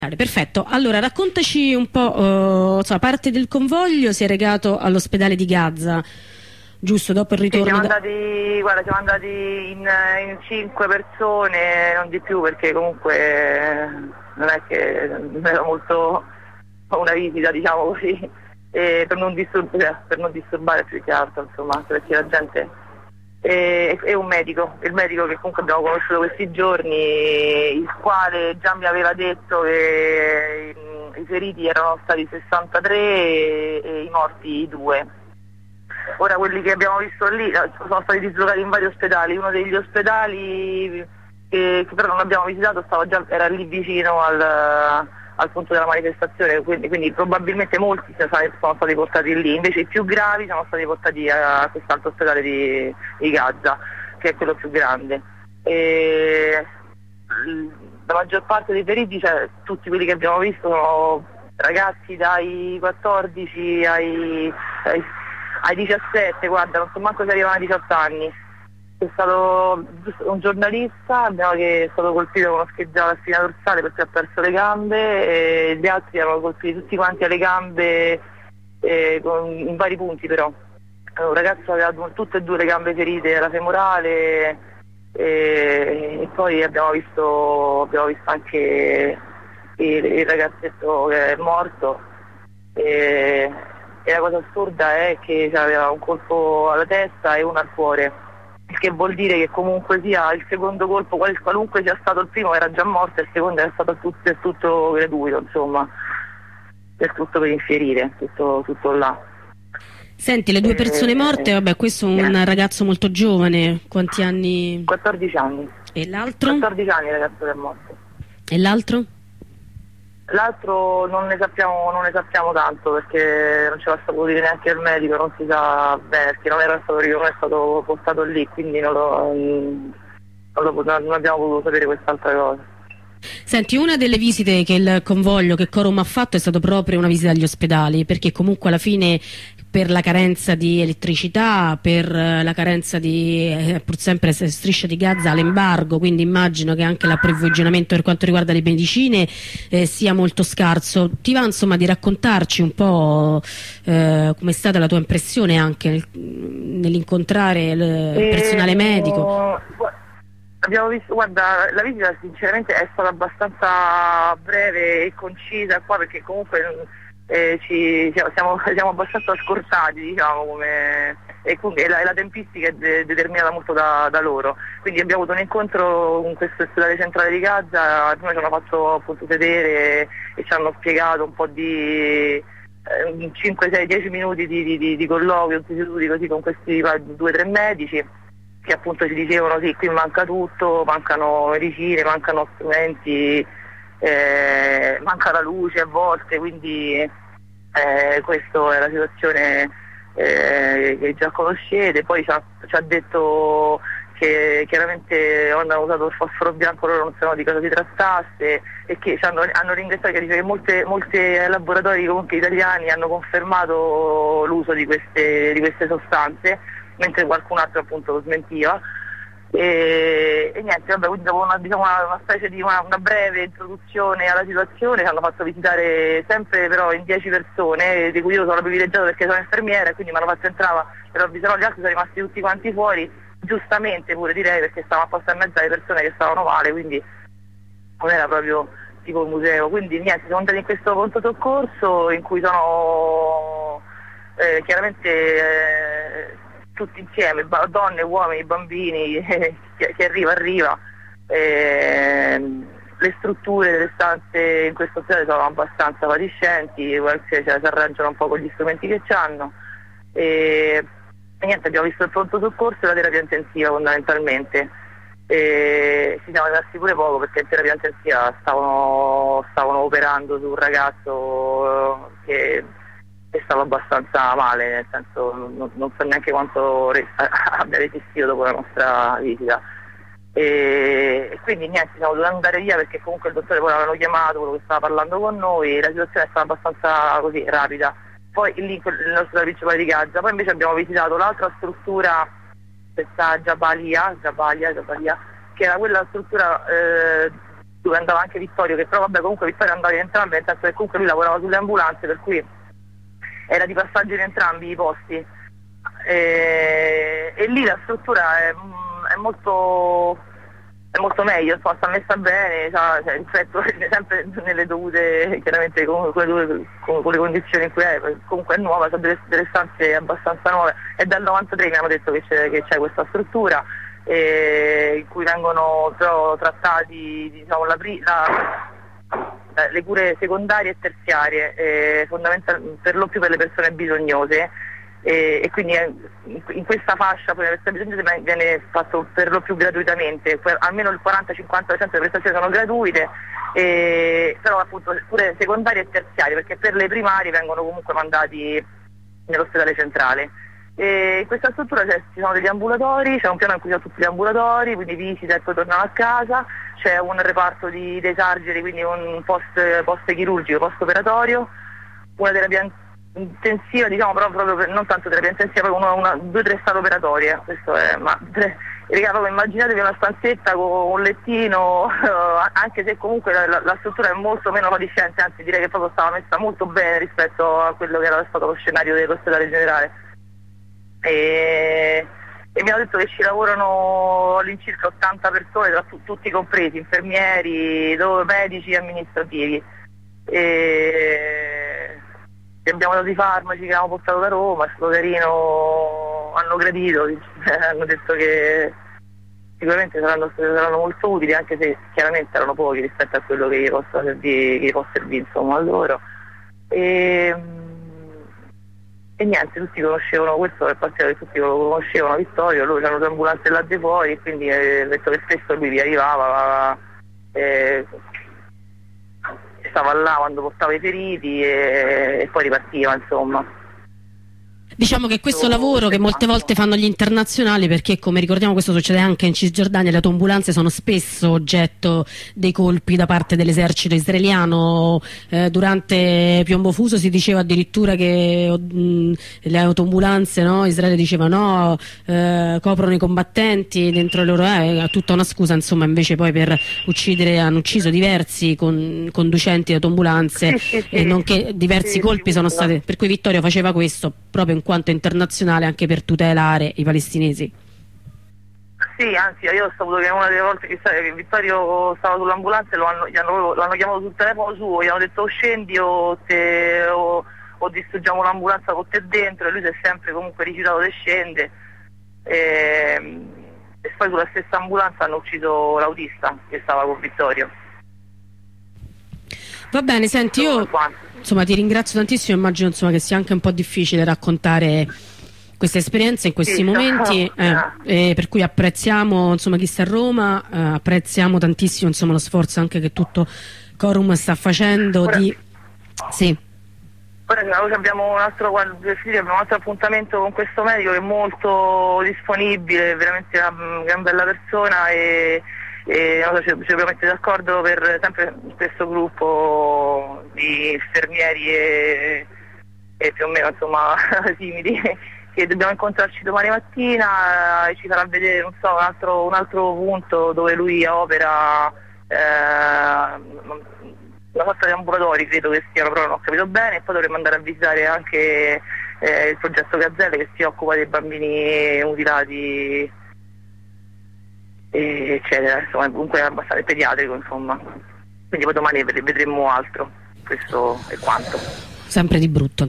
Perfetto, allora raccontaci un po', parte del convoglio si è recato all'ospedale di Gaza, giusto dopo il Sì, ritorno siamo andati in 5 persone, non di più, perché comunque non è che non era molto una visita, diciamo così, per non disturbare più che altro, insomma, anche perché la gente è un medico, il medico che comunque abbiamo conosciuto questi giorni, il quale già mi aveva detto che i feriti erano stati 63 e i morti 2. Ora quelli che abbiamo visto lì sono stati dislocati in vari ospedali. Uno degli ospedali che però non abbiamo visitato era lì vicino al punto della manifestazione, quindi probabilmente molti sono stati portati lì, invece i più gravi sono stati portati a quest'altro ospedale di Gaza, che è quello più grande. La maggior parte dei feriti, cioè tutti quelli che abbiamo visto, sono ragazzi dai 14 ai 17, guarda, non so manco se arrivano ai 18 anni. C'è stato un giornalista che è stato colpito con uno scheggiato alla spina dorsale perché ha perso le gambe, e gli altri erano colpiti tutti quanti alle gambe, in vari punti però. Un ragazzo aveva tutte e due le gambe ferite alla femorale, e poi abbiamo visto anche il ragazzetto che è morto. E la cosa assurda è che aveva un colpo alla testa e uno al cuore, il che vuol dire che comunque sia il secondo colpo, qualunque sia stato il primo, era già morto, e il secondo era stato del tutto gratuito, insomma, del tutto per infierire, tutto là. Senti, le due persone morte, vabbè, questo è un ragazzo molto giovane, quanti anni? 14 anni. E l'altro? 14 anni il ragazzo che è morto. E l'altro? L'altro non ne sappiamo tanto, perché non ce l'ha saputo dire neanche il medico, non si sa bene, perché non è stato portato lì, quindi non abbiamo potuto sapere quest'altra cosa. Senti, una delle visite che il convoglio, che Corum ha fatto, è stato proprio una visita agli ospedali, perché comunque alla fine, per la carenza di elettricità, per la carenza di pur sempre Striscia di Gaza, l'embargo, quindi immagino che anche l'approvvigionamento per quanto riguarda le medicine sia molto scarso. Ti va insomma di raccontarci un po' com'è stata la tua impressione anche nell'incontrare il personale medico? Abbiamo visto, guarda, la visita sinceramente è stata abbastanza breve e concisa qua, perché comunque siamo abbastanza scortati, diciamo, e comunque la tempistica è determinata molto da loro. Quindi abbiamo avuto un incontro con questo ospedale centrale di Gaza, prima ci hanno fatto appunto sedere e ci hanno spiegato un po' di 5, 6, 10 minuti di colloquio, seduti così con questi 2-3 medici, che appunto ci dicevano sì, qui manca tutto, mancano medicine, mancano strumenti, manca la luce a volte, quindi questa è la situazione che già conoscete. Poi ci ha detto che chiaramente hanno usato il fosforo bianco, loro non sanno di cosa si trattasse, e che hanno ringraziato, che dice che molti laboratori comunque italiani hanno confermato l'uso di queste sostanze, mentre qualcun altro appunto lo smentiva. E niente, vabbè, quindi dopo una specie di una breve introduzione alla situazione, ci hanno fatto visitare sempre però in 10 persone, di cui io sono privilegiato perché sono infermiera, quindi mi hanno fatto entrare, però gli altri sono rimasti tutti quanti fuori, giustamente pure direi, perché stavamo apposta in mezzo alle persone che stavano male, quindi non era proprio tipo un museo. Quindi niente, siamo andati in questo pronto soccorso in cui sono chiaramente tutti insieme, donne, uomini, bambini, chi arriva. Le strutture delle stanze in questo ospedale sono abbastanza fatiscenti, si arrangiano un po' con gli strumenti che hanno, e niente, abbiamo visto il pronto soccorso e la terapia intensiva fondamentalmente. Ci siamo rimasti pure poco, perché in terapia intensiva stavano operando su un ragazzo che stava abbastanza male, nel senso non so neanche quanto abbia resistito dopo la nostra visita, e quindi niente, siamo dovuti andare via, perché comunque il dottore poi l'avevano chiamato, quello che stava parlando con noi, la situazione è stata abbastanza così rapida. Poi lì il nostro principale di Gaza, poi invece abbiamo visitato l'altra struttura, questa Jabalia, che era quella struttura dove andava anche Vittorio, che però vabbè comunque Vittorio andava in entrambe, nel senso che comunque lui lavorava sulle ambulanze, per cui era di passaggio in entrambi i posti. E lì la struttura è molto meglio, insomma, sta messa bene, cioè, rispetto sempre nelle dovute, chiaramente con le condizioni in cui è, comunque è nuova, sono delle stanze abbastanza nuove, è dal 93 mi hanno detto che c'è questa struttura in cui vengono però trattati, diciamo, le cure secondarie e terziarie, per lo più per le persone bisognose. E quindi in questa fascia poi le persone bisognose viene fatto per lo più gratuitamente, almeno il 40-50% delle prestazioni sono gratuite, però appunto pure secondarie e terziarie, perché per le primarie vengono comunque mandati nell'ospedale centrale. E in questa struttura ci sono degli ambulatori, c'è un piano in cui ci sono tutti gli ambulatori, quindi visita e poi tornano a casa, c'è un reparto dei sargeri, quindi un post chirurgico, post operatorio, una terapia intensiva, diciamo, però proprio non tanto terapia intensiva, proprio 2 o 3 sale operatorie, questo è, proprio immaginatevi una stanzetta con un lettino, anche se comunque la struttura è molto meno fatiscente, anzi direi che proprio stava messa molto bene rispetto a quello che era stato lo scenario dell'ospedale generale. E mi hanno detto che ci lavorano all'incirca 80 persone, tra tutti compresi, infermieri, medici e amministrativi. Abbiamo dato i farmaci che abbiamo portato da Roma, è stato carino, hanno gradito, hanno detto che sicuramente saranno molto utili, anche se chiaramente erano pochi rispetto a quello che gli può servire insomma a loro. E niente, tutti conoscevano questo, per parte che tutti lo conoscevano Vittorio, loro c'erano 2 ambulanze là di fuori, quindi ho detto che spesso lui vi arrivava, stava là quando portava i feriti e poi ripartiva, insomma. Diciamo che questo lavoro che molte volte fanno gli internazionali, perché come ricordiamo questo succede anche in Cisgiordania, le autoambulanze sono spesso oggetto dei colpi da parte dell'esercito israeliano. Durante Piombo Fuso si diceva addirittura che le autoambulanze, no? Israele diceva no, coprono i combattenti dentro le loro, tutta una scusa, insomma, invece poi per uccidere hanno ucciso diversi conducenti di autoambulanze, e nonché diversi colpi sono stati, per cui Vittorio faceva questo proprio in quanto internazionale, anche per tutelare i palestinesi. Sì, anzi io ho saputo che una delle volte che Vittorio stava sull'ambulanza l'hanno chiamato sul telefono suo, gli hanno detto o scendi o distruggiamo l'ambulanza con te dentro, e lui si è sempre comunque rifiutato di scendere, e poi sulla stessa ambulanza hanno ucciso l'autista che stava con Vittorio. Va bene, senti, io insomma ti ringrazio tantissimo, immagino insomma che sia anche un po' difficile raccontare questa esperienza in questi momenti, per cui apprezziamo insomma chi sta a Roma, apprezziamo tantissimo insomma lo sforzo anche che tutto Corum sta facendo. Sì. Ora abbiamo un altro appuntamento con questo medico che è molto disponibile, veramente una gran bella persona, e ci dobbiamo mettere d'accordo per sempre questo gruppo di infermieri e più o meno insomma simili, che dobbiamo incontrarci domani mattina, e ci farà vedere non so, un altro punto dove lui opera, una sorta di ambulatori credo che siano, però non ho capito bene, e poi dovremmo andare a visitare anche il progetto Gazzelle che si occupa dei bambini mutilati eccetera, insomma comunque è abbastanza pediatrico, insomma, quindi poi domani vedremo altro, questo è quanto. Sempre di brutto.